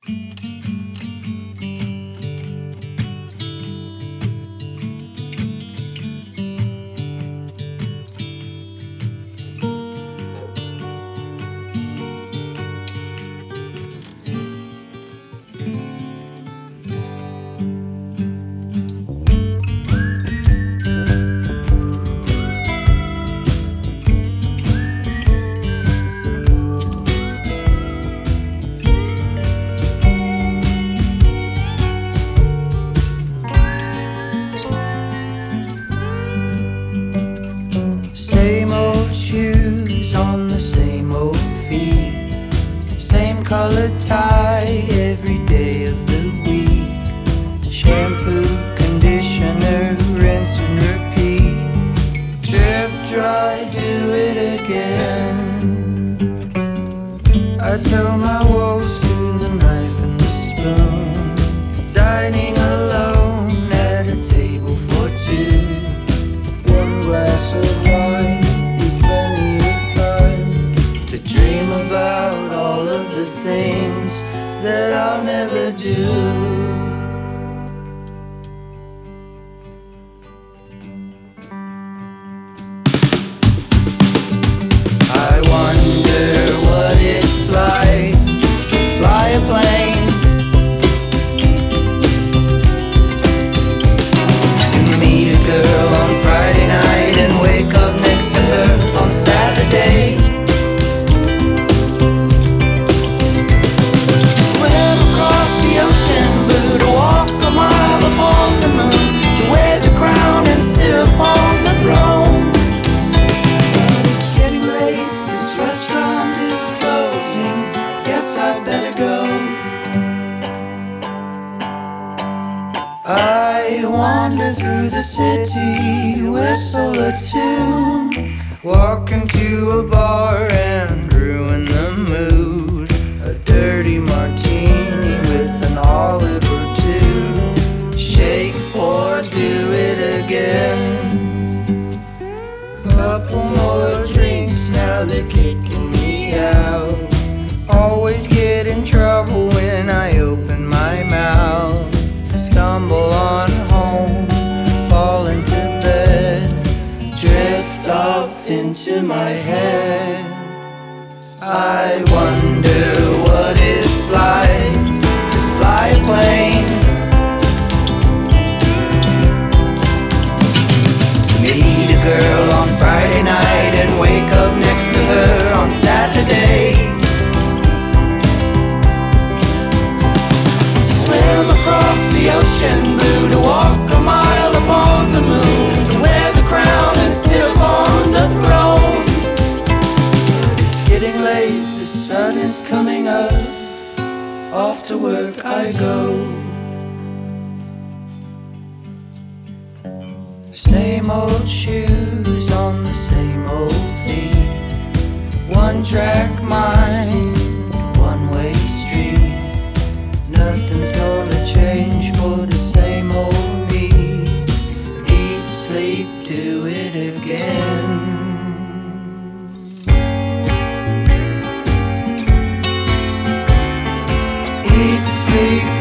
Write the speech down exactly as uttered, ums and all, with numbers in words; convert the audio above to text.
Same old shoes on the same old feet, same colored tie every day of the week. Shampoo, conditioner, rinse and repeat. Drip dry, do it again. I tell my woes to the knife and the spoon, dining alone at a table for two. One glass of wine is plenty of time to dream about all of the things that I'll never do. I wonder what it's like to fly a plane, to meet a girl on Friday night and wake up next to her on Saturday, to swim across the ocean blue, to walk a mile upon the moon, to wear the crown and sit upon the throne. But it's getting late, this restaurant is closing, guess I'd better go. I wander through the city, whistle a tune, walk into a bar and ruin the mood. A dirty martini with an olive or two. Shake, pour, do it again. Couple more drinks, now they're kicking me out. Always get in trouble when I open my mouth. Stumble on home, fall into bed, drift off into my head. I wonder what it's like to fly a plane, to meet a girl on Friday night and wake up next to her on Saturday, to swim across the ocean blue, to walk a mile upon the moon, to wear the crown and sit upon the throne. But it's getting late, the sun is coming up, off to work I go. Same old shoes on the same old feet, one track mind, one way street. Nothing's gonna change for the same old me. Eat, sleep, do it again. Eat, sleep,